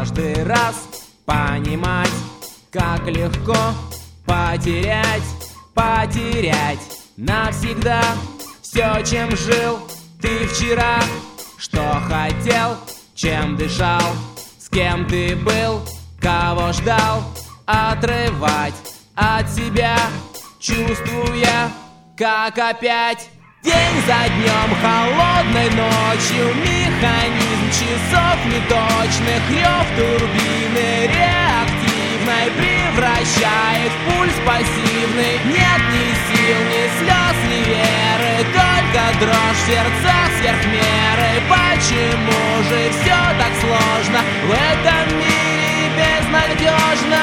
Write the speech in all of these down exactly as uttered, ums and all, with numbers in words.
каждый раз понимать, как легко потерять, потерять навсегда все, чем жил ты вчера, что хотел, чем дышал, с кем ты был, кого ждал, отрывать от себя, чувствуя, как опять день за днем, холодной ночью, механизм часов неточных, рев турбины реактивной превращает в пульс пассивный. Нет ни сил, ни слез, ни веры, только дрожь в сердцах сверх меры. Почему же все так сложно в этом мире безнадежно?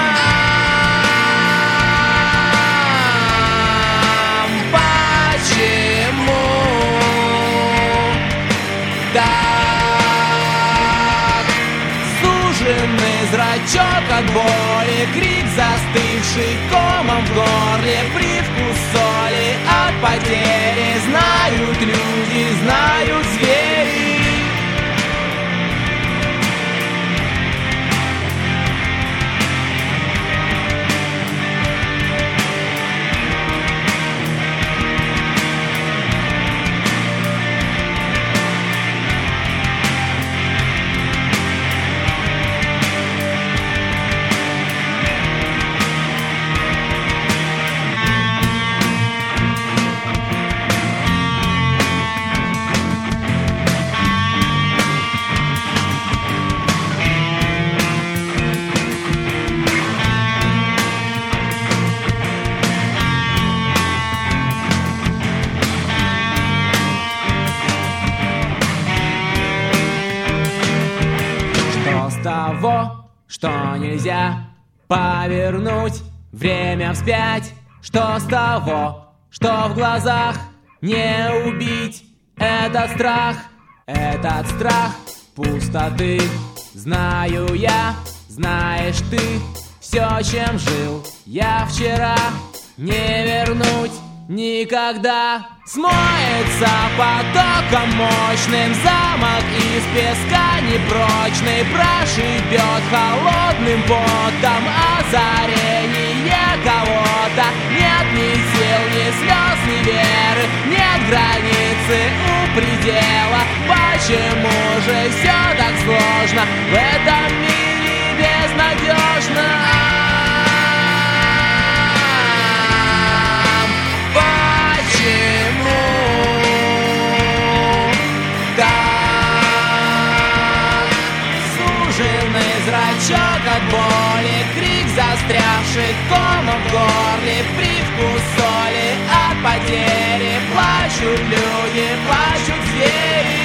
Почему так? Суженный зрачок от боли, крик застывший комом в горле, привкус соли от потери. Знают люди, знают звери. Того, что нельзя повернуть время вспять, что с того, что в глазах не убить этот страх, этот страх пустоты. Знаю я, знаешь ты, все, чем жил я вчера, не вернуть никогда. Смоется потоком мощным замок из песка непрочный, прошибет холодным потом озарение кого-то. Нет ни сил, ни слез, ни веры, нет границы у предела. Почему же все так сложно в этом мире безнадежно? Зрачок от боли, крик застрявший комом в горле, привкус соли от потери. Плачут люди, плачут звери.